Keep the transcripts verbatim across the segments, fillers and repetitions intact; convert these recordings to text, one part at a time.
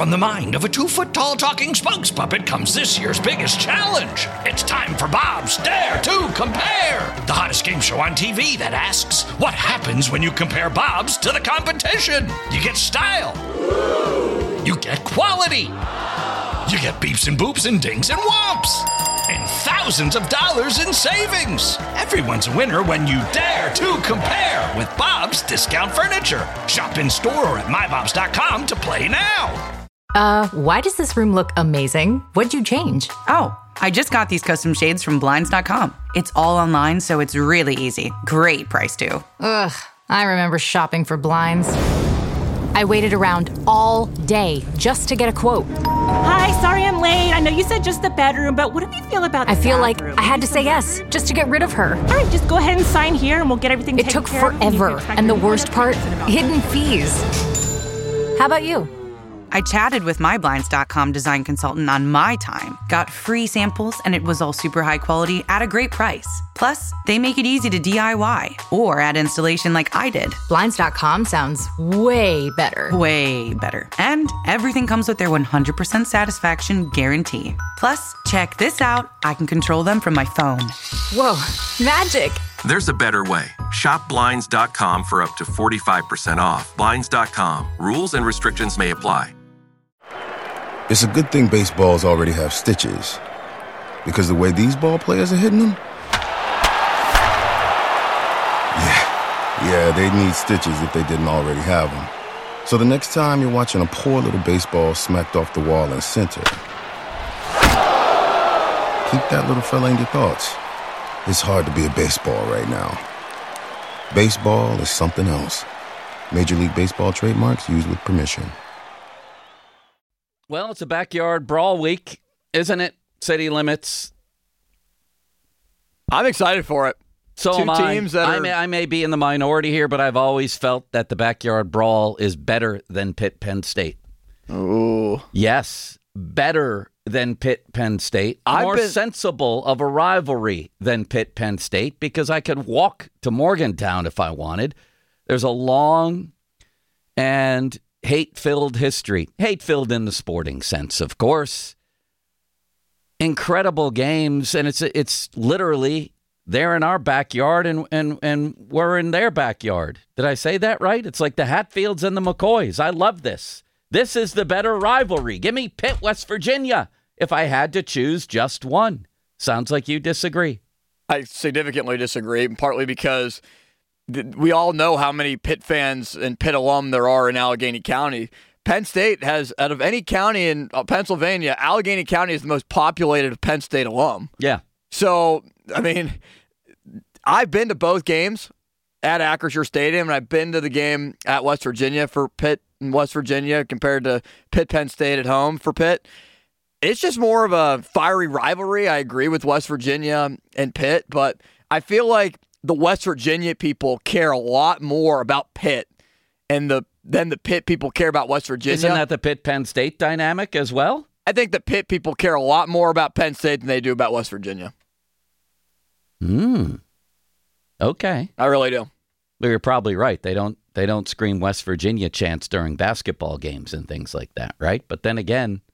From the mind of a two-foot-tall talking spokes puppet comes this year's biggest challenge. It's time for Bob's Dare to Compare, the hottest game show on T V that asks, what happens when you compare Bobs to the competition? You get style. You get quality. You get beeps and boops and dings and whomps. And thousands of dollars in savings. Everyone's a winner when you dare to compare with Bob's Discount Furniture. Shop in store or at my bobs dot com to play now. Uh, why does this room look amazing? What'd you change? Oh, I just got these custom shades from blinds dot com. It's all online, so it's really easy. Great price, too. Ugh, I remember shopping for blinds. I waited around all day just to get a quote. Hi, sorry I'm late. I know you said just the bedroom, but what do you feel about the I feel bathroom? like I had to say yes, just to get rid of her. All right, just go ahead and sign here and we'll get everything It taken took care of. forever, and the worst part, hidden fees. How about you? I chatted with my blinds dot com design consultant on my time, got free samples, and it was all super high quality at a great price. Plus, they make it easy to D I Y or add installation like I did. blinds dot com sounds way better. Way better. And everything comes with their one hundred percent satisfaction guarantee. Plus, check this out. I can control them from my phone. Whoa, magic. There's a better way. Shop blinds dot com for up to forty-five percent off. blinds dot com. Rules and restrictions may apply. It's a good thing baseballs already have stitches, because the way these ball players are hitting them, yeah, yeah, they need stitches if they didn't already have them. So the next time you're watching a poor little baseball smacked off the wall in center, keep that little fella in your thoughts. It's hard to be a baseball right now. Baseball is something else. Major League Baseball trademarks used with permission. Well, it's a backyard brawl week, isn't it? City Limits. I'm excited for it. So Two am I. teams that I are... may, I may be in the minority here, but I've always felt that the backyard brawl is better than Pitt Penn State. Ooh. Yes, better than Pitt Penn State. I've More been... sensible of a rivalry than Pitt Penn State because I could walk to Morgantown if I wanted. There's a long and hate-filled history. Hate-filled in the sporting sense, of course. Incredible games, and it's it's literally they're in our backyard and, and, and we're in their backyard. Did I say that right? It's like the Hatfields and the McCoys. I love this. This is the better rivalry. Give me Pitt, West Virginia, if I had to choose just one. Sounds like you disagree. I significantly disagree, partly because we all know how many Pitt fans and Pitt alum there are in Allegheny County. Penn State has, out of any county in Pennsylvania, Allegheny County is the most populated of Penn State alum. Yeah. So, I mean, I've been to both games at Acrisure Stadium, and I've been to the game at West Virginia for Pitt and West Virginia compared to Pitt Penn State at home for Pitt. It's just more of a fiery rivalry. I agree with West Virginia and Pitt, but I feel like the West Virginia people care a lot more about Pitt and the than the Pitt people care about West Virginia. Isn't that the Pitt-Penn State dynamic as well? I think the Pitt people care a lot more about Penn State than they do about West Virginia. Hmm. Okay. I really do. But you're probably right. They don't they don't scream West Virginia chants during basketball games and things like that, right? But then again,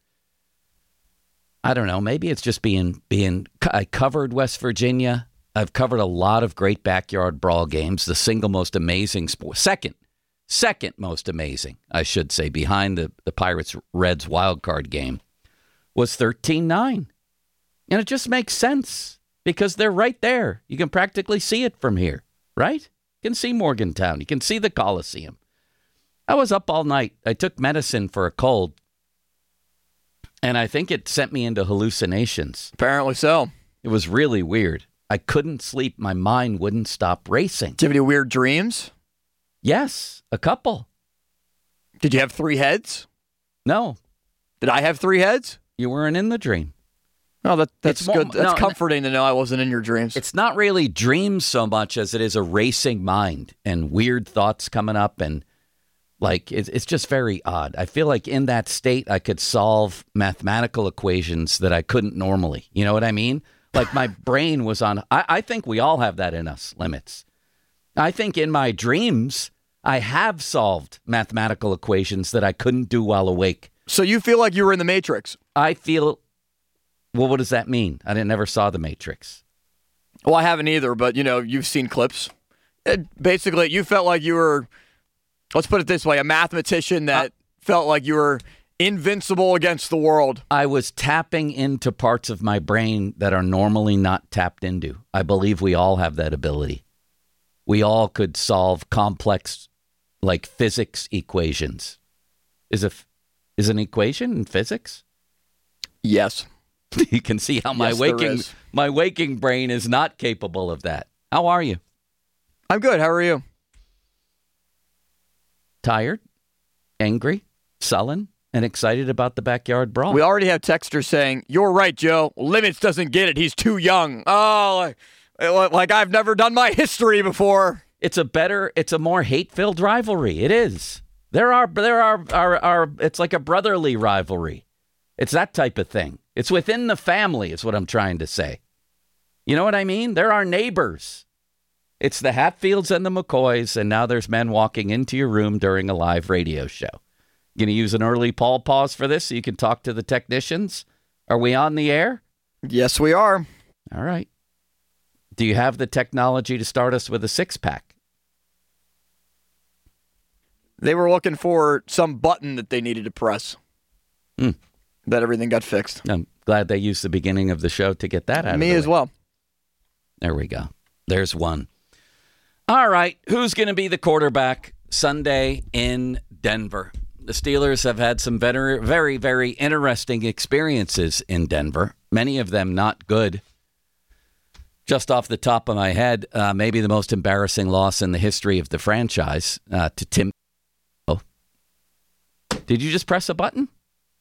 I don't know. Maybe it's just being being. I covered West Virginia. I've covered a lot of great backyard brawl games. The single most amazing sport, second, second most amazing, I should say, behind the, the Pirates-Reds wild card game, was thirteen nine. And it just makes sense because they're right there. You can practically see it from here, right? You can see Morgantown. You can see the Coliseum. I was up all night. I took medicine for a cold, and I think it sent me into hallucinations. Apparently so. It was really weird. I couldn't sleep. My mind wouldn't stop racing. Did you have any weird dreams? Yes, a couple. Did you have three heads? No. Did I have three heads? You weren't in the dream. Oh, that, that's It's good. more- That's no, comforting to know I wasn't in your dreams. It's not really dreams so much as it is a racing mind and weird thoughts coming up. And like, it's, it's just very odd. I feel like in that state, I could solve mathematical equations that I couldn't normally. You know what I mean? Like my brain was on, I, I think we all have that in us, limits. I think in my dreams, I have solved mathematical equations that I couldn't do while awake So you feel like you were in the Matrix? I feel. Well, what does that mean? I didn't never saw the Matrix. Well, I haven't either, but you know, you've seen clips. It, basically, you felt like you were. Let's put it this way: a mathematician that uh, felt like you were invincible against the world. I was tapping into parts of my brain that are normally not tapped into. I believe we all have that ability. We all could solve complex, like physics equations. Is a is an equation in physics? Yes. You can see how my yes, waking my waking brain is not capable of that. How are you? I'm good. How are you? Tired, angry, sullen, and excited about the backyard brawl. We already have texters saying, "You're right, Joe. Limits doesn't get it. He's too young." Oh, like, like I've never done my history before. It's a better, it's a more hate-filled rivalry. It is. There are, there are, are, are, it's like a brotherly rivalry. It's that type of thing. It's within the family, is what I'm trying to say. You know what I mean? There are neighbors. It's the Hatfields and the McCoys, and now there's men walking into your room during a live radio show. Going to use an early Paul pause for this so you can talk to the technicians? Are we on the air? Yes, we are. All right. Do you have the technology to start us with a six-pack? They were looking for some button that they needed to press. Hmm. That everything got fixed. I'm glad they used the beginning of the show to get that out of the way. Me as well. There we go. There's one. All right. Who's going to be the quarterback Sunday in Denver? The Steelers have had some very, very, very interesting experiences in Denver. Many of them not good. Just off the top of my head, uh, maybe the most embarrassing loss in the history of the franchise uh, to Tim. Oh. Did you just press a button?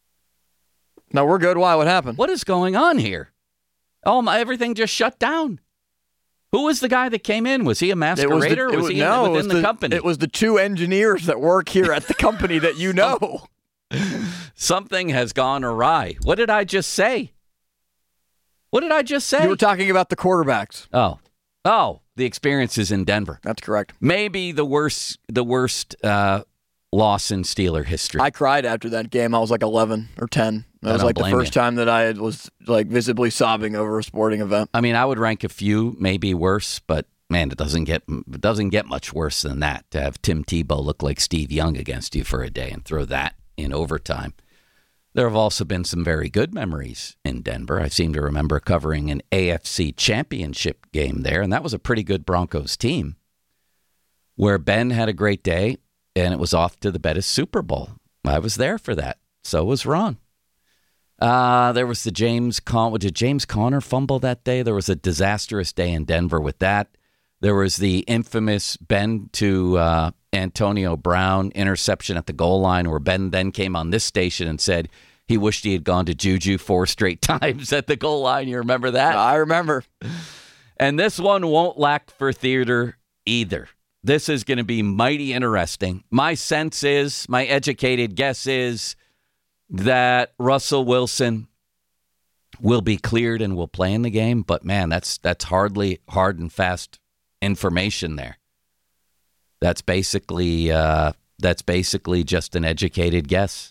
No, we're good. Why? What happened? What is going on here? Oh, my, everything just shut down. Who was the guy that came in? Was he a masquerader? It was, the, it was, was he no, in, within the, the company? It was the two engineers that work here at the company that you know. Something has gone awry. What did I just say? What did I just say? You were talking about the quarterbacks. Oh. Oh, the experiences in Denver. That's correct. Maybe the worst the worst uh, loss in Steeler history. I cried after that game. I was like eleven or ten. That was like the first you. time that I was like visibly sobbing over a sporting event. I mean, I would rank a few maybe worse, but man, it doesn't get it doesn't get much worse than that to have Tim Tebow look like Steve Young against you for a day and throw that in overtime. There have also been some very good memories in Denver. I seem to remember covering an A F C championship game there, and that was a pretty good Broncos team where Ben had a great day, and it was off to the Bettis Super Bowl. I was there for that. So was Ron. Uh, there was the James Con. Did James Conner fumble that day? There was a disastrous day in Denver with that. There was the infamous Ben to uh, Antonio Brown interception at the goal line, where Ben then came on this station and said he wished he had gone to Juju four straight times at the goal line. You remember that? I remember. And this one won't lack for theater either. This is going to be mighty interesting. My sense is, my educated guess is, that Russell Wilson will be cleared and will play in the game. But, man, that's that's hardly hard and fast information there. That's basically uh, that's basically just an educated guess.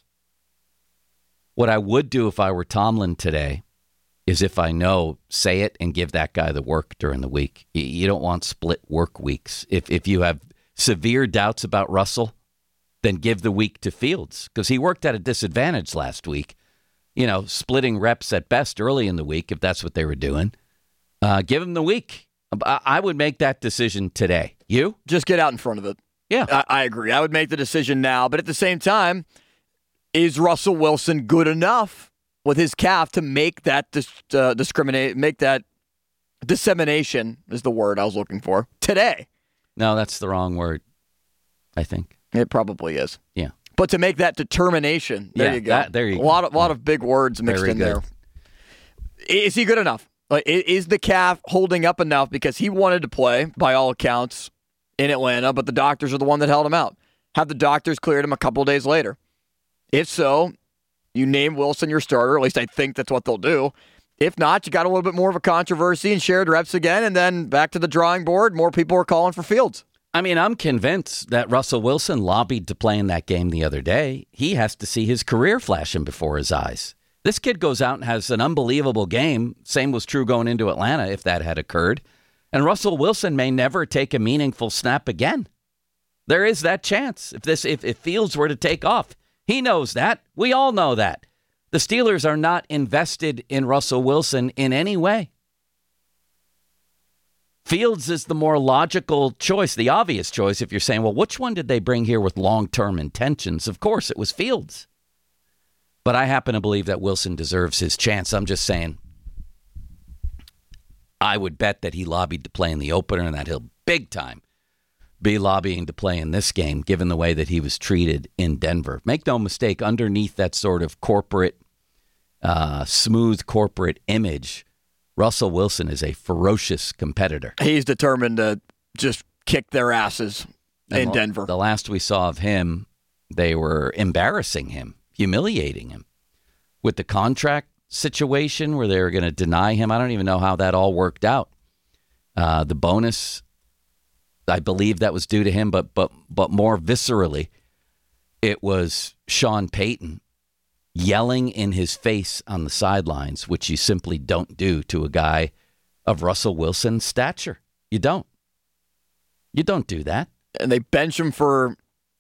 What I would do if I were Tomlin today is, if I know, say it and give that guy the work during the week. You don't want split work weeks. If if you have severe doubts about Russell, then give the week to Fields, because he worked at a disadvantage last week, you know, splitting reps at best early in the week, if that's what they were doing. Uh, give him the week. I would make that decision today. You? Just get out in front of it. Yeah. I, I agree. I would make the decision now. But at the same time, is Russell Wilson good enough with his calf to make that dis- uh, discriminate, make that dissemination is the word I was looking for today? No, that's the wrong word, I think. It probably is. Yeah. But to make that determination, there yeah, you go. That, there you a go. lot of, lot of big words mixed Very in good. there. Is he good enough? Like, is the calf holding up enough? Because he wanted to play, by all accounts, in Atlanta, but the doctors are the one that held him out. Have the doctors cleared him a couple of days later? If so, you name Wilson your starter. At least I think that's what they'll do. If not, you got a little bit more of a controversy and shared reps again, and then back to the drawing board. More people are calling for Fields. I mean, I'm convinced that Russell Wilson lobbied to play in that game the other day. He has to see his career flashing before his eyes. This kid goes out and has an unbelievable game. Same was true going into Atlanta if that had occurred. And Russell Wilson may never take a meaningful snap again. There is that chance if this if, if Fields were to take off. He knows that. We all know that. The Steelers are not invested in Russell Wilson in any way. Fields is the more logical choice, the obvious choice if you're saying, well, which one did they bring here with long-term intentions? Of course, it was Fields. But I happen to believe that Wilson deserves his chance. I'm just saying, I would bet that he lobbied to play in the opener and that he'll big time be lobbying to play in this game, given the way that he was treated in Denver. Make no mistake, underneath that sort of corporate, uh, smooth corporate image, Russell Wilson is a ferocious competitor. He's determined to just kick their asses in and Denver. The last we saw of him, they were embarrassing him, humiliating him. With the contract situation where they were going to deny him, I don't even know how that all worked out. Uh, the bonus, I believe that was due to him, but but but more viscerally, it was Sean Payton yelling in his face on the sidelines, which you simply don't do to a guy of Russell Wilson's stature. You don't. You don't do that. And they bench him for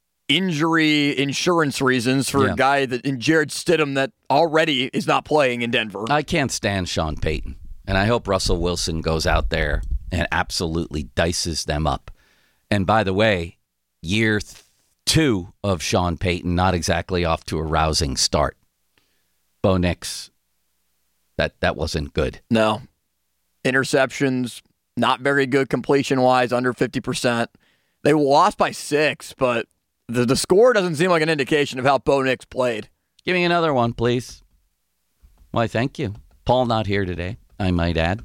injury insurance reasons for yeah. a guy that in Jared Stidham that already is not playing in Denver. I can't stand Sean Payton, and I hope Russell Wilson goes out there and absolutely dices them up. And by the way, year th- two of Sean Payton, not exactly off to a rousing start. Bo Nix, that, that wasn't good. No. Interceptions, not very good completion-wise, under fifty percent. They lost by six, but the, the score doesn't seem like an indication of how Bo Nix played. Give me another one, please. Why, thank you. Paul not here today, I might add.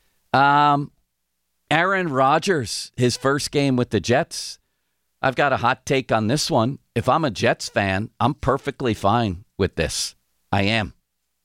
Um, Aaron Rodgers, his first game with the Jets. I've got a hot take on this one. If I'm a Jets fan, I'm perfectly fine with this. I am.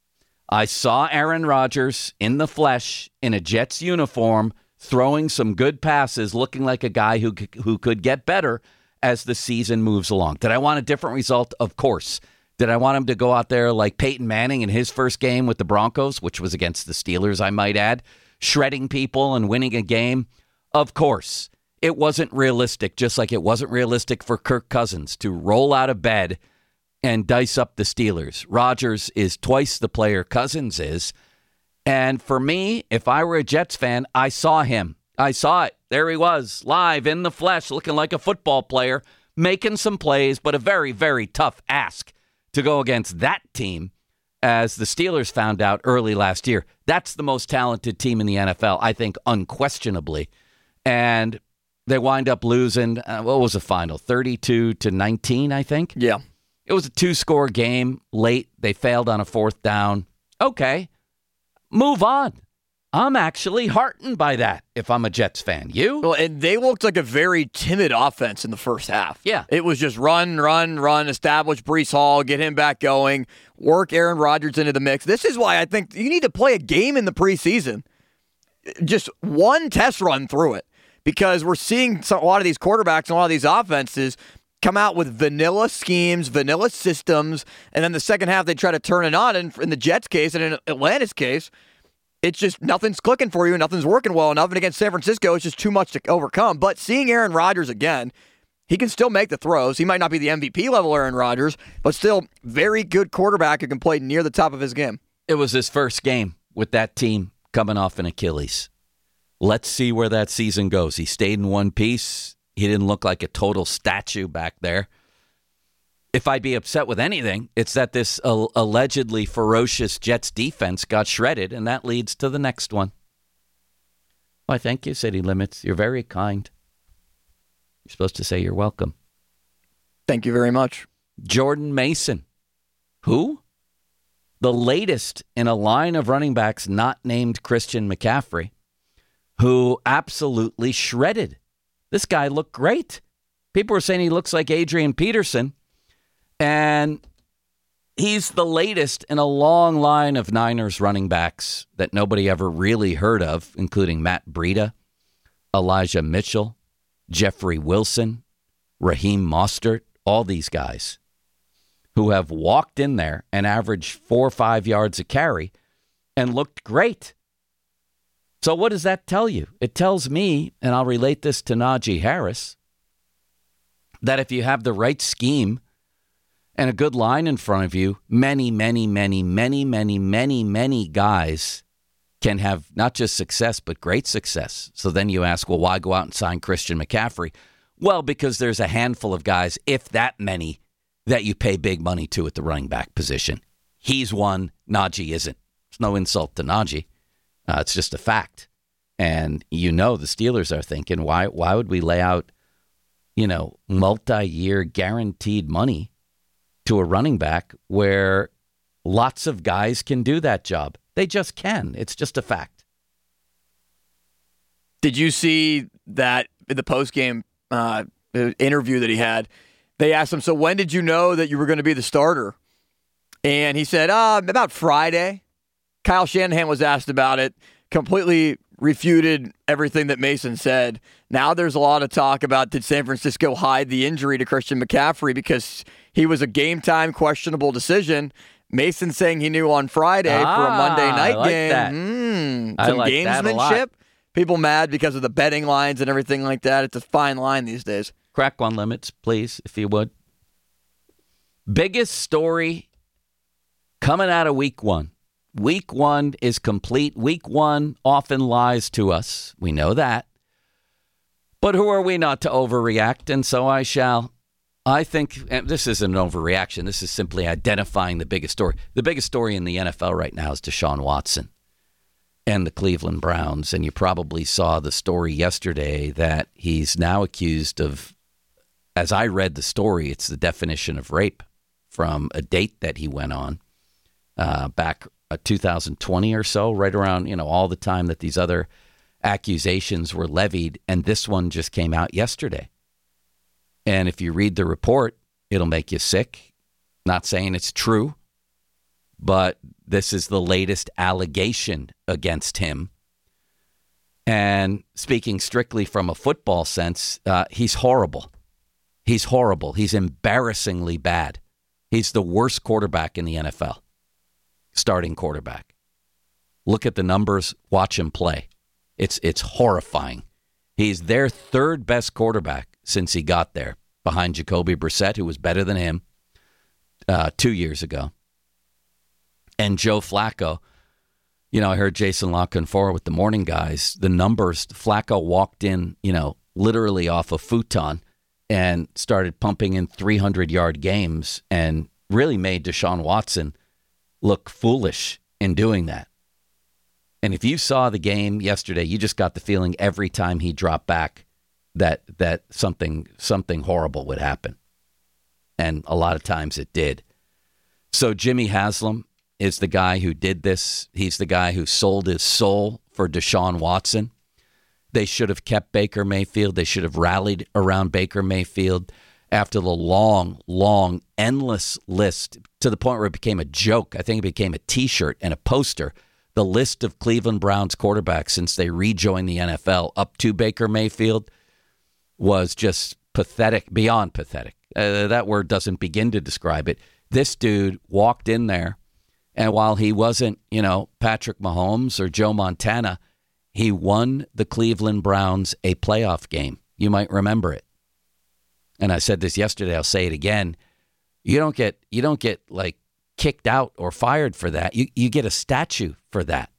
I saw Aaron Rodgers in the flesh in a Jets uniform throwing some good passes, looking like a guy who who could get better as the season moves along. Did I want a different result? Of course. Did I want him to go out there like Peyton Manning in his first game with the Broncos, which was against the Steelers, I might add, shredding people and winning a game? Of course. It wasn't realistic, just like it wasn't realistic for Kirk Cousins to roll out of bed and dice up the Steelers. Rodgers is twice the player Cousins is. And for me, if I were a Jets fan, I saw him. I saw it. There he was, live in the flesh, looking like a football player, making some plays, but a very, very tough ask to go against that team, as the Steelers found out early last year. That's the most talented team in the N F L, I think, unquestionably. And they wind up losing, uh, what was the final? thirty-two to nineteen, I think? Yeah. It was a two-score game late. They failed on a fourth down. Okay, move on. I'm actually heartened by that if I'm a Jets fan. You? Well, and they looked like a very timid offense in the first half. Yeah. It was just run, run, run, establish Breece Hall, get him back going, work Aaron Rodgers into the mix. This is why I think you need to play a game in the preseason. Just one test run through it. Because we're seeing some, a lot of these quarterbacks and a lot of these offenses come out with vanilla schemes, vanilla systems, and then the second half they try to turn it on. And in the Jets' case and in Atlanta's case, it's just nothing's clicking for you, nothing's working well enough. And against San Francisco, it's just too much to overcome. But seeing Aaron Rodgers again, he can still make the throws. He might not be the M V P level Aaron Rodgers, but still very good quarterback who can play near the top of his game. It was his first game with that team coming off an Achilles. Let's see where that season goes. He stayed in one piece. He didn't look like a total statue back there. If I'd be upset with anything, it's that this uh, allegedly ferocious Jets defense got shredded, and that leads to the next one. Why, thank you, City Limits. You're very kind. You're supposed to say you're welcome. Thank you very much. Jordan Mason. Who? The latest in a line of running backs not named Christian McCaffrey, who absolutely shredded. This guy looked great. People were saying he looks like Adrian Peterson. And he's the latest in a long line of Niners running backs that nobody ever really heard of, including Matt Breida, Elijah Mitchell, Jeffrey Wilson, Raheem Mostert, all these guys who have walked in there and averaged four or five yards a carry and looked great. So what does that tell you? It tells me, and I'll relate this to Najee Harris, that if you have the right scheme and a good line in front of you, many, many, many, many, many, many, many guys can have not just success, but great success. So then you ask, well, why go out and sign Christian McCaffrey? Well, because there's a handful of guys, if that many, that you pay big money to at the running back position. He's one, Najee isn't. It's no insult to Najee. Uh, it's just a fact. And you know the Steelers are thinking, why why would we lay out, you know, multi-year guaranteed money to a running back where lots of guys can do that job? They just can. It's just a fact. Did you see that in the postgame uh, interview that he had? They asked him, so when did you know that you were going to be the starter? And he said, uh, about Friday. Kyle Shanahan was asked about it, completely refuted everything that Mason said. Now there's a lot of talk about, did San Francisco hide the injury to Christian McCaffrey because he was a game-time questionable decision? Mason saying he knew on Friday ah, for a Monday night I like game. That. Mm, I some like gamesmanship. That People mad because of the betting lines and everything like that. It's a fine line these days. Crack one limits, please, if you would. Biggest story coming out of week one. Week one is complete. Week one often lies to us. We know that. But who are we not to overreact? And so I shall. I think, and this isn't an overreaction. This is simply identifying the biggest story. The biggest story in the N F L right now is Deshaun Watson and the Cleveland Browns. And you probably saw the story yesterday that he's now accused of, as I read the story, it's the definition of rape from a date that he went on uh, back uh, two thousand twenty or so, right around, you know, all the time that these other accusations were levied. And this one just came out yesterday. And if you read the report, it'll make you sick. Not saying it's true, but this is the latest allegation against him. And speaking strictly from a football sense, uh, he's horrible. He's horrible. He's embarrassingly bad. He's the worst quarterback in the N F L, starting quarterback. Look at the numbers. Watch him play. It's it's horrifying. He's their third best quarterback since he got there, behind Jacoby Brissett, who was better than him uh, two years ago. And Joe Flacco, you know, I heard Jason La Canfora with the morning guys. The numbers, Flacco walked in, you know, literally off a futon and started pumping in three hundred yard games and really made Deshaun Watson look foolish in doing that. And if you saw the game yesterday, you just got the feeling every time he dropped back that that something something horrible would happen. And a lot of times it did. So Jimmy Haslam is the guy who did this. He's the guy who sold his soul for Deshaun Watson. They should have kept Baker Mayfield. They should have rallied around Baker Mayfield after the long, long, endless list to the point where it became a joke. I think it became a T-shirt and a poster. The list of Cleveland Browns quarterbacks since they rejoined the N F L up to Baker Mayfield was just pathetic, beyond pathetic. Uh, that word doesn't begin to describe it. This dude walked in there, and while he wasn't, you know, Patrick Mahomes or Joe Montana, he won the Cleveland Browns a playoff game. You might remember it. And I said this yesterday, I'll say it again. You don't get you don't get like kicked out or fired for that. You you get a statue for that.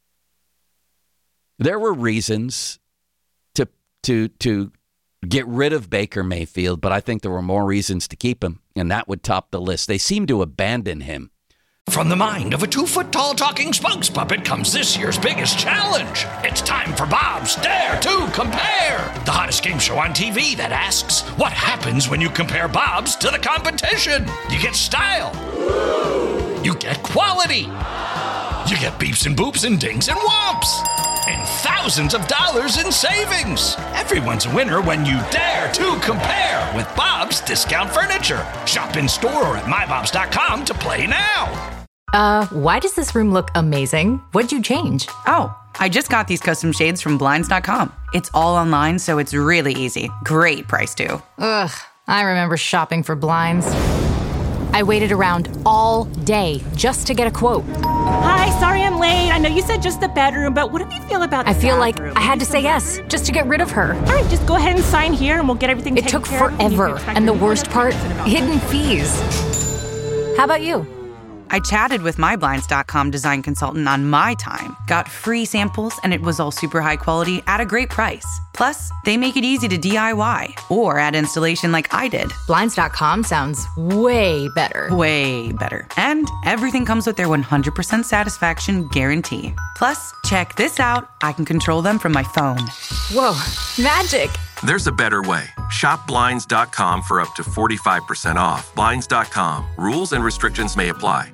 There were reasons to to to get rid of Baker Mayfield, but I think there were more reasons to keep him, and that would top the list. They seem to abandon him. From the mind of a two-foot-tall talking spokes puppet comes this year's biggest challenge. It's time for Bob's Dare to Compare, the hottest game show on T V that asks, what happens when you compare Bob's to the competition? You get style. You get quality. You get beeps and boops and dings and whomps. And thousands of dollars in savings. Everyone's a winner when you dare to compare with Bob's Discount Furniture. Shop in store or at my bobs dot com to play now. Uh, why does this room look amazing? What'd you change? Oh, I just got these custom shades from Blinds dot com. It's all online, so it's really easy. Great price, too. Ugh, I remember shopping for blinds. I waited around all day just to get a quote. Hi, sorry I'm late. I know you said just the bedroom, but what do you feel about the I feel like bathroom? I had to say yes just to get rid of her. All right, just go ahead and sign here and we'll get everything It taken took care of. forever, and the worst part, hidden fees. How about you? I chatted with my Blinds dot com design consultant on my time, got free samples, and it was all super high quality at a great price. Plus, they make it easy to D I Y or add installation like I did. Blinds dot com sounds way better. Way better. And everything comes with their one hundred percent satisfaction guarantee. Plus, check this out. I can control them from my phone. Whoa, magic. There's a better way. Shop Blinds dot com for up to forty-five percent off. Blinds dot com. Rules and restrictions may apply.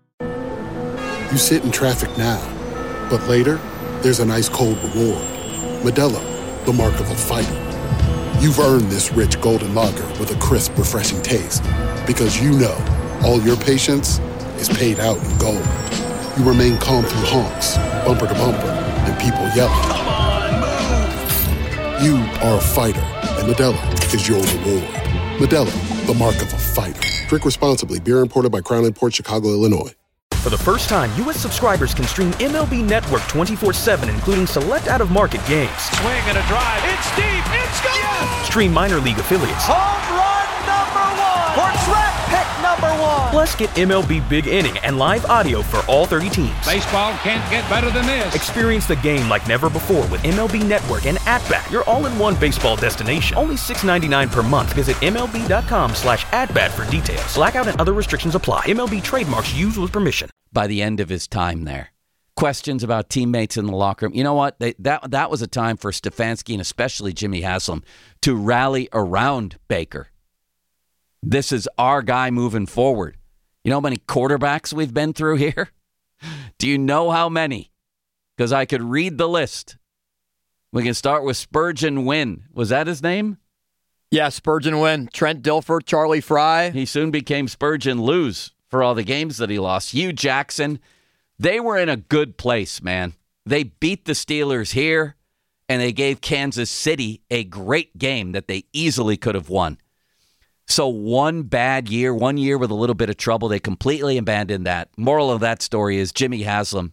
You sit in traffic now, but later, there's an ice cold reward. Modelo, the mark of a fighter. You've earned this rich golden lager with a crisp, refreshing taste. Because you know, all your patience is paid out in gold. You remain calm through honks, bumper to bumper, and people yelling. Come on, move! You are a fighter, and Modelo is your reward. Modelo, the mark of a fighter. Drink responsibly. Beer imported by Crown Imports, Chicago, Illinois. For the first time, U S subscribers can stream M L B Network twenty-four seven, including select out-of-market games. Swing and a drive. It's deep. It's gone. Yes! Stream minor league affiliates. Home run number one. Or draft pick number one. Plus, get M L B Big Inning and live audio for all thirty teams. Baseball can't get better than this. Experience the game like never before with M L B Network and At-Bat, your all-in-one baseball destination. Only six dollars and ninety-nine cents per month. Visit M L B dot com slash at-bat for details. Blackout and other restrictions apply. M L B trademarks used with permission. By the end of his time there, questions about teammates in the locker room. You know what? They, that that was a time for Stefanski and especially Jimmy Haslam to rally around Baker. This is our guy moving forward. You know how many quarterbacks we've been through here? Do you know how many? Because I could read the list. We can start with Spurgeon Wynn. Was that his name? Yeah, Spurgeon Wynn. Trent Dilfer, Charlie Fry. He soon became Spurgeon Lose for all the games that he lost. Hugh Jackson. They were in a good place, man. They beat the Steelers here, and they gave Kansas City a great game that they easily could have won. So one bad year, one year with a little bit of trouble, they completely abandoned that. Moral of that story is Jimmy Haslam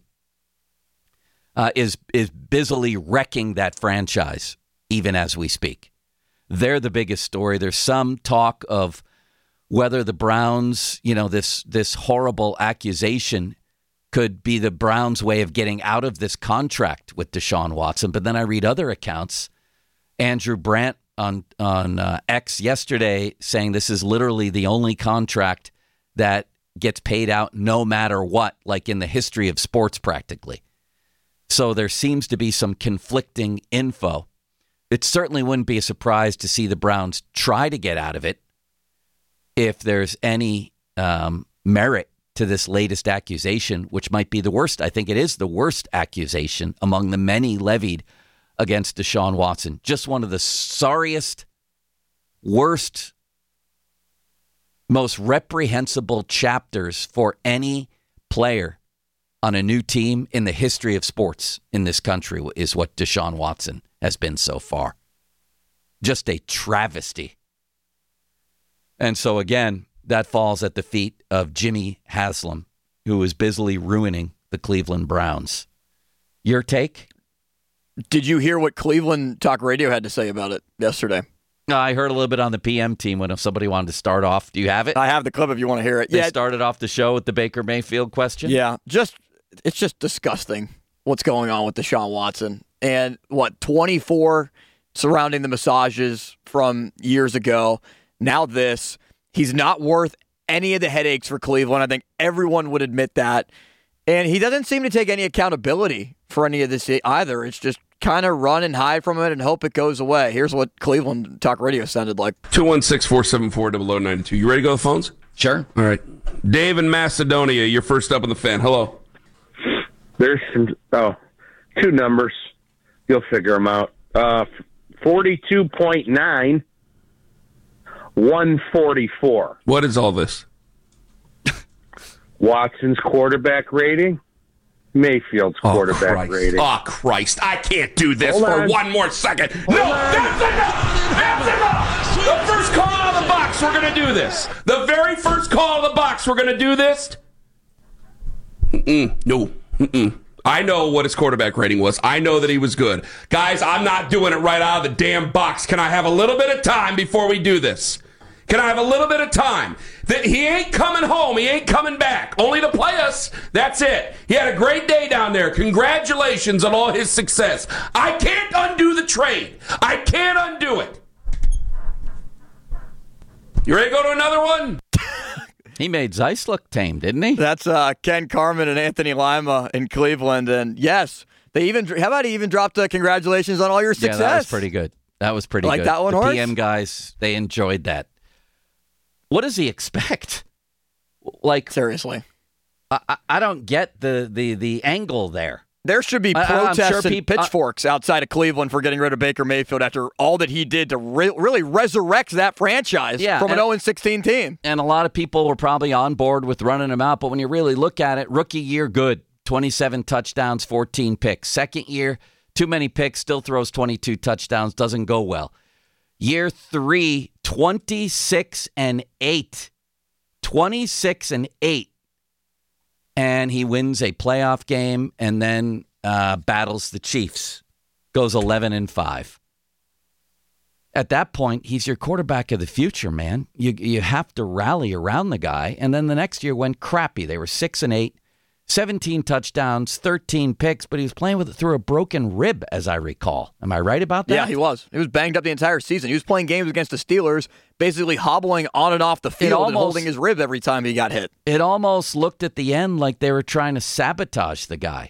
uh, is is busily wrecking that franchise, even as we speak. They're the biggest story. There's some talk of whether the Browns, you know, this this horrible accusation could be the Browns' way of getting out of this contract with Deshaun Watson. But then I read other accounts. Andrew Brandt on on uh, X yesterday saying this is literally the only contract that gets paid out no matter what, like in the history of sports practically. So there seems to be some conflicting info. It certainly wouldn't be a surprise to see the Browns try to get out of it if there's any um, merit to this latest accusation, which might be the worst. I think it is the worst accusation among the many levied against Deshaun Watson. Just one of the sorriest, worst, most reprehensible chapters for any player on a new team in the history of sports in this country is what Deshaun Watson has been so far. Just a travesty. And so, again, that falls at the feet of Jimmy Haslam, who is busily ruining the Cleveland Browns. Your take? Did you hear what Cleveland Talk Radio had to say about it yesterday? I heard a little bit on the P M team when if somebody wanted to start off. Do you have it? I have the clip if you want to hear it. They yeah, started off the show with the Baker Mayfield question? Yeah, just it's just disgusting what's going on with Deshaun Watson. And, what, twenty-four surrounding the massages from years ago. Now this. He's not worth any of the headaches for Cleveland. I think everyone would admit that. And he doesn't seem to take any accountability for any of this either. It's just kind of run and hide from it and hope it goes away. Here's what Cleveland Talk Radio sounded like. two one six, four seven four, zero zero nine two. You ready to go to the phones? Sure. All right. Dave in Macedonia, you're first up on the fan. Hello. There's some, oh, two numbers. You'll figure them out. Uh, forty-two point nine. one forty-four. What is all this? Watson's quarterback rating Mayfield's quarterback oh, Christ. rating. Oh, Christ. I can't do this Hold for on. one more second. No, that's enough. That's enough. The first call out of the box, we're going to do this. The very first call out of the box, we're going to do this. Mm-mm. No. Mm-mm. I know what his quarterback rating was. I know that he was good. Guys, I'm not doing it right out of the damn box. Can I have a little bit of time before we do this? Can I have a little bit of time? That he ain't coming home. He ain't coming back. Only to play us. That's it. He had a great day down there. Congratulations on all his success. I can't undo the trade. I can't undo it. You ready to go to another one? He made Zeiss look tame, didn't he? That's uh, Ken Carman and Anthony Lima in Cleveland. And yes, they even, how about he even dropped a congratulations on all your success? Yeah, that was pretty good. That was pretty like good. That one, the Horse? P M guys, they enjoyed that. What does he expect? Like seriously, I, I, I don't get the, the the angle there. There should be I, protests sure and people, pitchforks uh, outside of Cleveland for getting rid of Baker Mayfield after all that he did to re- really resurrect that franchise yeah, from an and, oh and sixteen team. And a lot of people were probably on board with running him out, but when you really look at it, rookie year, good. twenty-seven touchdowns, fourteen picks. Second year, too many picks, still throws twenty-two touchdowns, doesn't go well. Year three, twenty-six and eight. twenty-six and eight. And he wins a playoff game and then uh, battles the Chiefs. Goes eleven and five. At that point, he's your quarterback of the future, man. You you have to rally around the guy. And then the next year went crappy. They were six and eight. seventeen touchdowns, thirteen picks, but he was playing with it through a broken rib, as I recall. Am I right about that? Yeah, he was. He was banged up the entire season. He was playing games against the Steelers, basically hobbling on and off the field almost, and holding his rib every time he got hit. It almost looked at the end like they were trying to sabotage the guy.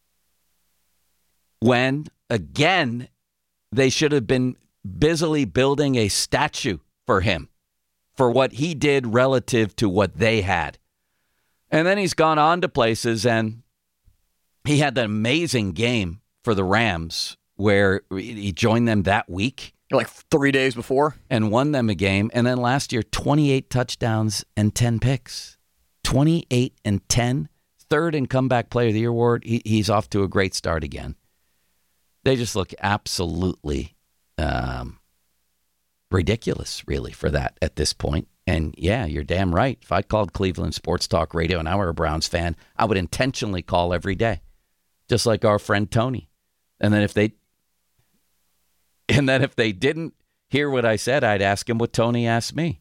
When, again, they should have been busily building a statue for him for what he did relative to what they had. And then he's gone on to places, and he had that amazing game for the Rams where he joined them that week. Like three days before. And won them a game. And then last year, twenty-eight touchdowns and ten picks. twenty-eight and ten. Third in Comeback Player of the Year award. He, he's off to a great start again. They just look absolutely um, ridiculous, really, for that at this point. And yeah, you're damn right. If I called Cleveland Sports Talk Radio and I were a Browns fan, I would intentionally call every day, just like our friend Tony. And then if they, and then if they didn't hear what I said, I'd ask him what Tony asked me.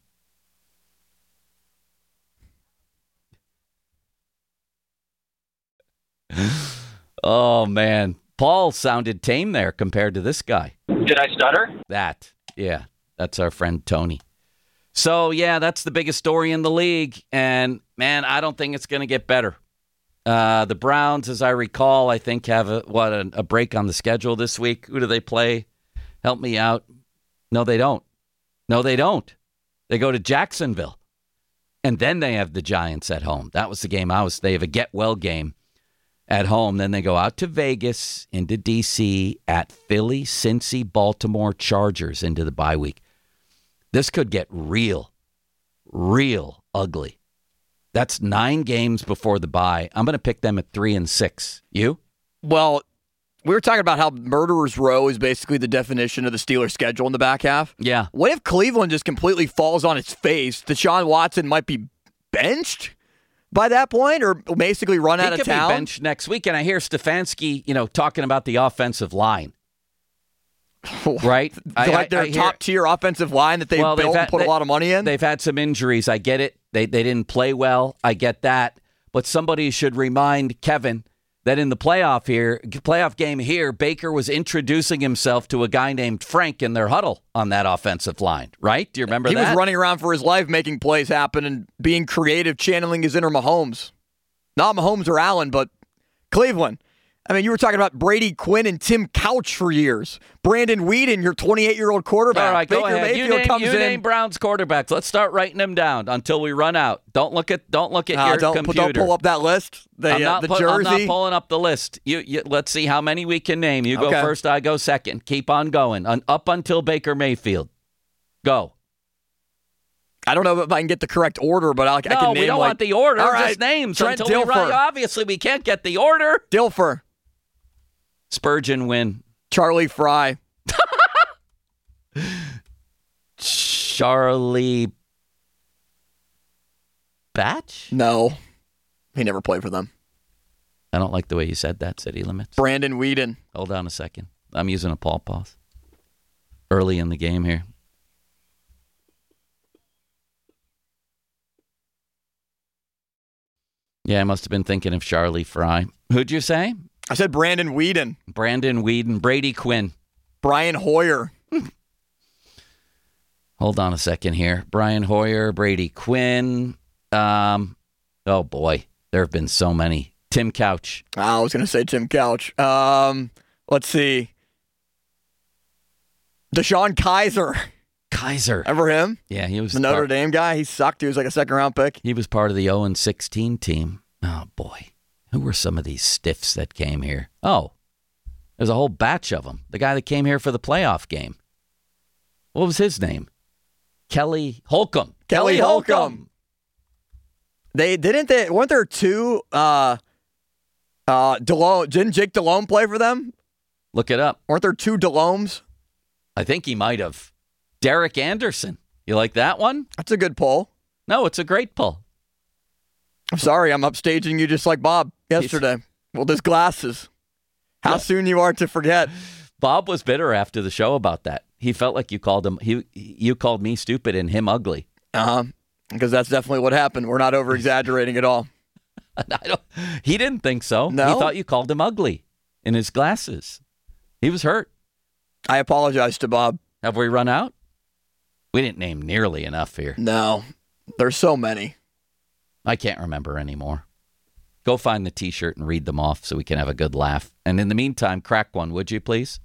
Oh man, Paul sounded tame there compared to this guy. Did I stutter? That, yeah, that's our friend Tony. So, yeah, that's the biggest story in the league. And, man, I don't think it's going to get better. Uh, the Browns, as I recall, I think have a, what a, a break on the schedule this week. Who do they play? Help me out. No, they don't. No, they don't. They go to Jacksonville. And then they have the Giants at home. That was the game I was. They have a get-well game at home. Then they go out to Vegas, into D C, at Philly, Cincy, Baltimore, Chargers into the bye week. This could get real, real ugly. That's nine games before the bye. I'm going to pick them at three and six. You? Well, we were talking about how Murderer's Row is basically the definition of the Steelers' schedule in the back half. Yeah. What if Cleveland just completely falls on its face? Deshaun Watson might be benched by that point, or basically run he out of could town. Be benched next week, and I hear Stefanski, you know, talking about the offensive line. Right? like I, their I, I top tier offensive line that they've well, built they've had, and put they, a lot of money in? They've had some injuries. I get it. They they didn't play well. I get that. But somebody should remind Kevin that in the playoff here, playoff game here, Baker was introducing himself to a guy named Frank in their huddle on that offensive line, right? Do you remember he that? He was running around for his life, making plays happen and being creative, channeling his inner Mahomes. Not Mahomes or Allen, but Cleveland. I mean, you were talking about Brady Quinn and Tim Couch for years. Brandon Weeden, your twenty-eight-year-old quarterback. All right, Baker go ahead. Mayfield you name, comes you in. name Browns quarterbacks. Let's start writing them down until we run out. Don't look at don't look at uh, your don't, computer. Don't pull up that list. The, I'm, not uh, the put, jersey. I'm not pulling up the list. You, you, let's see how many we can name. You go okay. first, I go second. Keep on going. Un, up until Baker Mayfield. Go. I don't know if I can get the correct order, but I'll, no, I can name we don't like, want the order. All right, just names. Trent until Dilfer. We run, obviously, we can't get the order. Dilfer. Spurgeon win. Charlie Fry. Charlie Batch? No. He never played for them. I don't like the way you said that, City Limits. Brandon Whedon. Hold on a second. I'm using a Paul pause. Early in the game here. Yeah, I must have been thinking of Charlie Fry. Who'd you say? I said Brandon Whedon. Brandon Whedon. Brady Quinn. Brian Hoyer. Hold on a second here. Brian Hoyer, Brady Quinn. Um, oh, boy. There have been so many. Tim Couch. I was going to say Tim Couch. Um, let's see. Deshaun Kaiser. Kaiser. Remember him? Yeah, he was the Notre part, Dame guy. He sucked. He was like a second round pick. He was part of the oh and sixteen team. Oh, boy. Who were some of these stiffs that came here? Oh, there's a whole batch of them. The guy that came here for the playoff game. What was his name? Kelly Holcomb. Kelly, Kelly Holcomb. Holcomb. They didn't they weren't there two uh uh Delhomme, didn't Jake Delhomme play for them? Look it up. Weren't there two Delhommes? I think he might have. Derek Anderson. You like that one? That's a good pull. No, it's a great pull. I'm sorry, I'm upstaging you just like Bob yesterday. He's... Well, there's glasses. How yeah. soon you are to forget. Bob was bitter after the show about that. He felt like you called him he you called me stupid and him ugly. Uh-huh. Because that's definitely what happened. We're not over exaggerating at all. I don't, he didn't think so. No? He thought you called him ugly in his glasses. He was hurt. I apologize to Bob. Have we run out? We didn't name nearly enough here. No. There's so many. I can't remember anymore. Go find the T-shirt and read them off so we can have a good laugh. And in the meantime, crack one, would you please?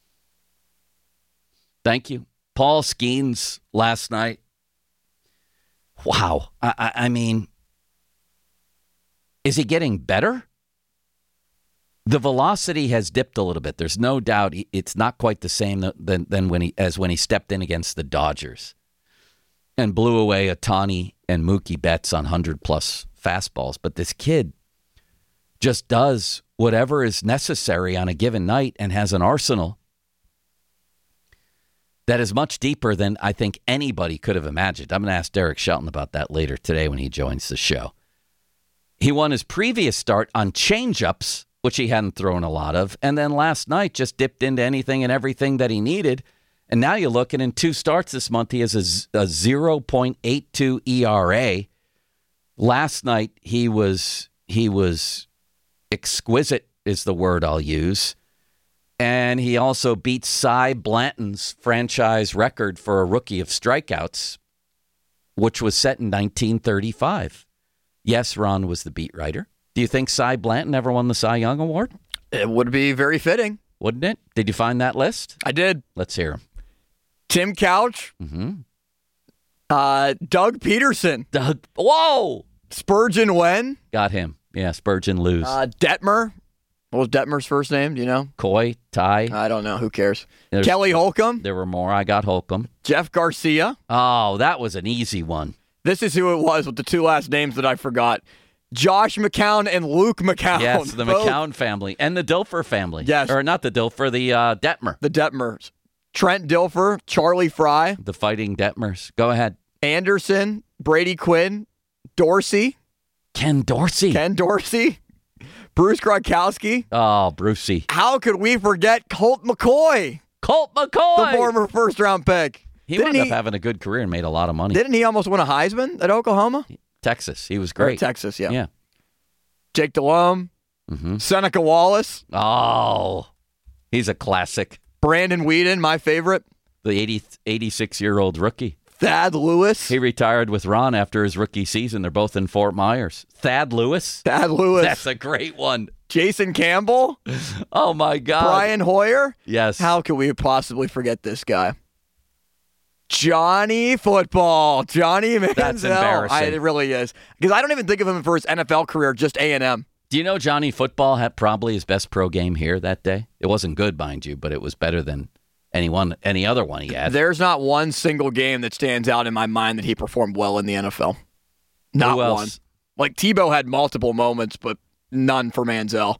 Thank you. Paul Skeens last night. Wow. I, I, I mean, is he getting better? The velocity has dipped a little bit. There's no doubt it's not quite the same than, than when he as when he stepped in against the Dodgers and blew away Ohtani and Mookie Betts on one hundred plus fastballs. But this kid just does whatever is necessary on a given night and has an arsenal that is much deeper than I think anybody could have imagined. I'm going to ask Derek Shelton about that later today when he joins the show. He won his previous start on changeups, which he hadn't thrown a lot of, and then last night just dipped into anything and everything that he needed. And now you're looking in two starts this month, he has a, a zero point eight two E R A. Last night he was he was exquisite is the word I'll use. And he also beat Cy Blanton's franchise record for a rookie of strikeouts, which was set in nineteen thirty-five. Yes, Ron was the beat writer. Do you think Cy Blanton ever won the Cy Young Award? It would be very fitting. Wouldn't it? Did you find that list? I did. Let's hear him. Tim Couch. Mm-hmm. Uh, Doug Peterson. Doug. Whoa. Spurgeon Wen. Got him. Yeah, Spurgeon lose. Uh, Detmer. What was Detmer's first name? Do you know? Coy, Ty. I don't know. Who cares? There's, Kelly Holcomb. There were more. I got Holcomb. Jeff Garcia. Oh, that was an easy one. This is who it was with the two last names that I forgot. Josh McCown and Luke McCown. Yes, the Both. McCown family. And the Dilfer family. Yes. Or not the Dilfer, the uh, Detmer. The Detmers. Trent Dilfer, Charlie Fry. The Fighting Detmers. Go ahead. Anderson, Brady Quinn, Dorsey. Ken Dorsey. Ken Dorsey. Bruce Gronkowski. Oh, Brucey. How could we forget Colt McCoy? Colt McCoy. The former first-round pick. He didn't wound up he, having a good career and made a lot of money. Didn't he almost win a Heisman at Oklahoma? Texas. He was great. Or Texas, yeah. Yeah. Jake Delhomme. Mm-hmm. Seneca Wallace. Oh, he's a classic. Brandon Whedon, my favorite. The eighty, eighty-six-year-old rookie. Thad Lewis. He retired with Ron after his rookie season. They're both in Fort Myers. Thad Lewis. Thad Lewis. That's a great one. Jason Campbell. Oh, my God. Brian Hoyer. Yes. How could we possibly forget this guy? Johnny Football. Johnny Manziel. That's embarrassing. I, it really is. Because I don't even think of him for his N F L career, just A and M. Do you know Johnny Football had probably his best pro game here that day? It wasn't good, mind you, but it was better than any one, any other one he had. There's not one single game that stands out in my mind that he performed well in the N F L. Not Who else? one. Like, Tebow had multiple moments, but none for Manziel.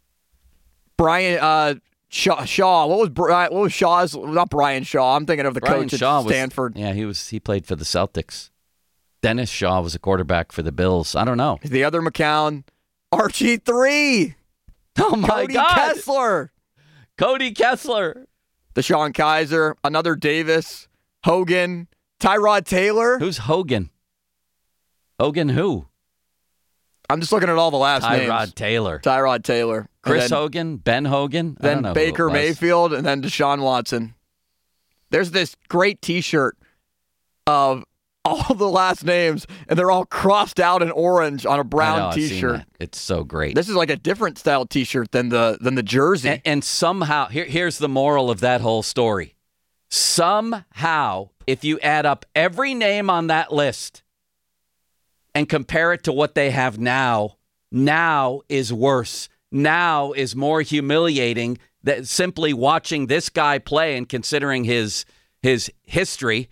Brian uh, Shaw, Shaw. What was Brian, what was Shaw's? Not Brian Shaw. I'm thinking of the Brian coach Shaw at Stanford. Was, yeah, he was. He played for the Celtics. Dennis Shaw was a quarterback for the Bills. I don't know. The other McCown, R G three. Oh my Cody God, Kessler. Cody Kessler. DeShone Kizer, another Davis, Hogan, Tyrod Taylor. Who's Hogan? Hogan who? I'm just looking at all the last Tyrod names. Tyrod Taylor. Tyrod Taylor. Chris then, Hogan, Ben Hogan. I Then don't know Baker who it was. Mayfield, and then Deshaun Watson. There's this great T-shirt of all the last names, and they're all crossed out in orange on a brown I know, I've seen T-shirt. that. It's so great. This is like a different style T-shirt than the than the jersey. And, and somehow, here, here's the moral of that whole story. Somehow, if you add up every name on that list and compare it to what they have now, now is worse. Now is more humiliating than simply watching this guy play and considering his his history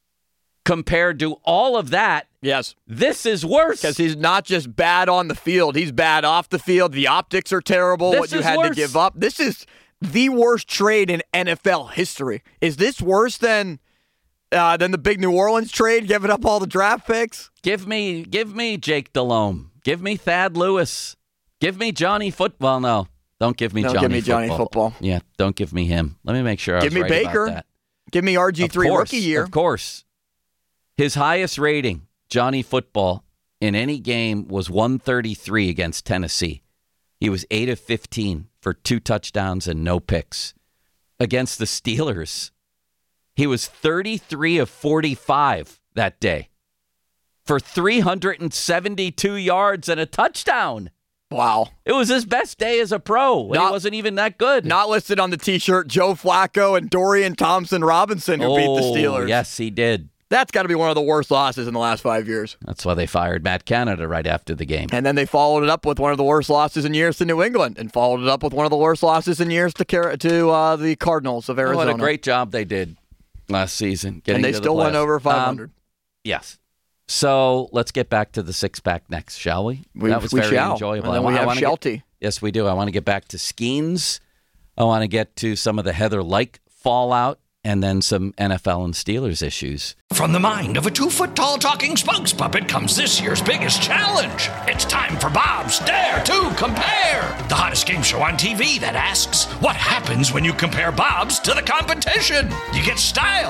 compared to all of that. Yes. This is worse. Because he's not just bad on the field. He's bad off the field. The optics are terrible. This what you is had worse. to give up. This is the worst trade in N F L history. Is this worse than uh, than the big New Orleans trade, giving up all the draft picks? Give me, give me Jake Delhomme. Give me Thad Lewis. Give me Johnny Football. No, don't give me Don't Johnny give me Football. Johnny Football. Yeah, don't give me him. Let me make sure I Give was me right Baker. about that. Give me R G three Of course, rookie year. Of course. His highest rating, Johnny Football, in any game was one thirty-three against Tennessee. He was eight of fifteen for two touchdowns and no picks. Against the Steelers, he was thirty-three of forty-five that day for three hundred seventy-two yards and a touchdown. Wow. It was his best day as a pro. Not- he wasn't even that good. Not listed on the T-shirt, Joe Flacco and Dorian Thompson-Robinson, who oh, beat the Steelers. Yes, he did. That's got to be one of the worst losses in the last five years. That's why they fired Matt Canada right after the game. And then they followed it up with one of the worst losses in years to New England, and followed it up with one of the worst losses in years to Car- to uh, the Cardinals of Arizona. What a great job they did last season. Getting And they to the still went playoffs. over five hundred. Um, yes. So let's get back to the six-pack next, shall we? We- that was we very shall. enjoyable. And then I wa- we I have wanna Shelty. Get, yes, we do. I want to get back to Skeens. I want to get to some of the Heather Lyke fallout, and then some N F L and Steelers issues. From the mind of a two-foot-tall talking spokes puppet comes this year's biggest challenge. It's time for Bob's Dare to Compare, the hottest game show on T V that asks, what happens when you compare Bob's to the competition? You get style.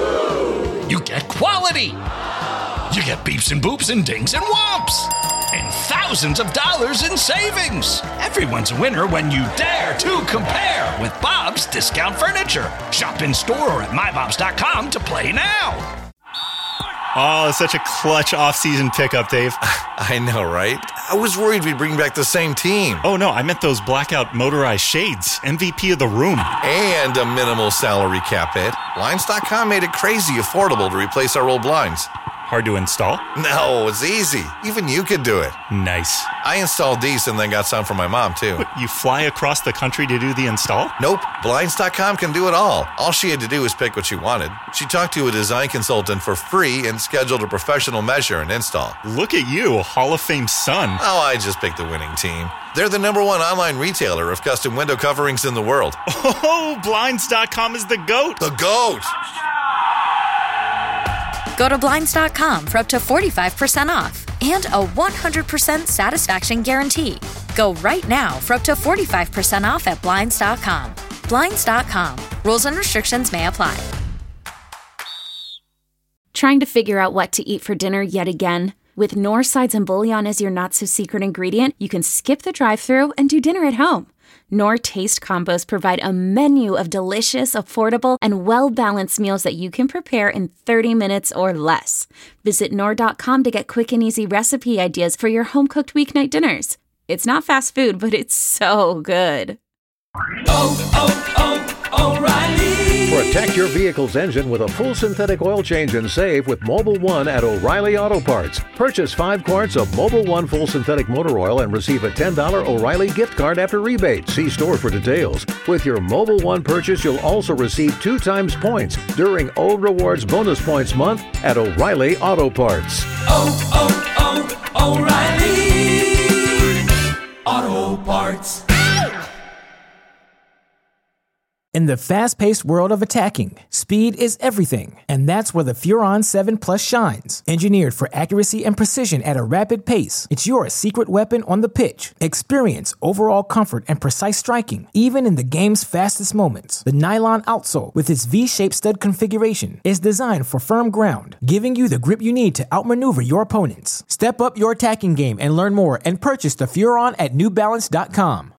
You get quality. You get beeps and boops and dings and whomps. And thousands of dollars in savings. Everyone's a winner when you dare to compare with Bob's Discount Furniture. Shop in store or at my bobs dot com to play now. Oh, such a clutch off-season pickup, Dave. I know, right? I was worried we'd bring back the same team. Oh, no, I meant those blackout motorized shades. M V P of the room. And a minimal salary cap hit. Blinds dot com made it crazy affordable to replace our old blinds. Hard to install? No, it's easy. Even you could do it. Nice. I installed these and then got some for my mom, too. What, you fly across the country to do the install? Nope. Blinds dot com can do it all. All she had to do was pick what she wanted. She talked to a design consultant for free and scheduled a professional measure and install. Look at you, a Hall of Fame son. Oh, I just picked the winning team. They're the number one online retailer of custom window coverings in the world. Oh, Blinds dot com is the GOAT. The GOAT! Go to Blinds dot com for up to forty-five percent off and a one hundred percent satisfaction guarantee. Go right now for up to forty-five percent off at Blinds dot com. Blinds dot com. Rules and restrictions may apply. Trying to figure out what to eat for dinner yet again? With Knorr Sides and Bouillon as your not-so-secret ingredient, you can skip the drive-thru and do dinner at home. Knorr Taste Combos provide a menu of delicious, affordable, and well-balanced meals that you can prepare in thirty minutes or less. Visit Knorr dot com to get quick and easy recipe ideas for your home-cooked weeknight dinners. It's not fast food, but it's so good. Oh, oh, oh, O'Reilly. Protect your vehicle's engine with a full synthetic oil change and save with Mobil one at O'Reilly Auto Parts. Purchase five quarts of Mobil one full synthetic motor oil and receive a ten dollars O'Reilly gift card after rebate. See store for details. With your Mobil one purchase, you'll also receive two times points during O Rewards Bonus Points Month at O'Reilly Auto Parts. Oh, oh, oh, O'Reilly Auto Parts. In the fast-paced world of attacking, speed is everything, and that's where the Furon seven Plus shines. Engineered for accuracy and precision at a rapid pace, it's your secret weapon on the pitch. Experience overall comfort and precise striking, even in the game's fastest moments. The nylon outsole, with its V-shaped stud configuration, is designed for firm ground, giving you the grip you need to outmaneuver your opponents. Step up your attacking game and learn more and purchase the Furon at New Balance dot com.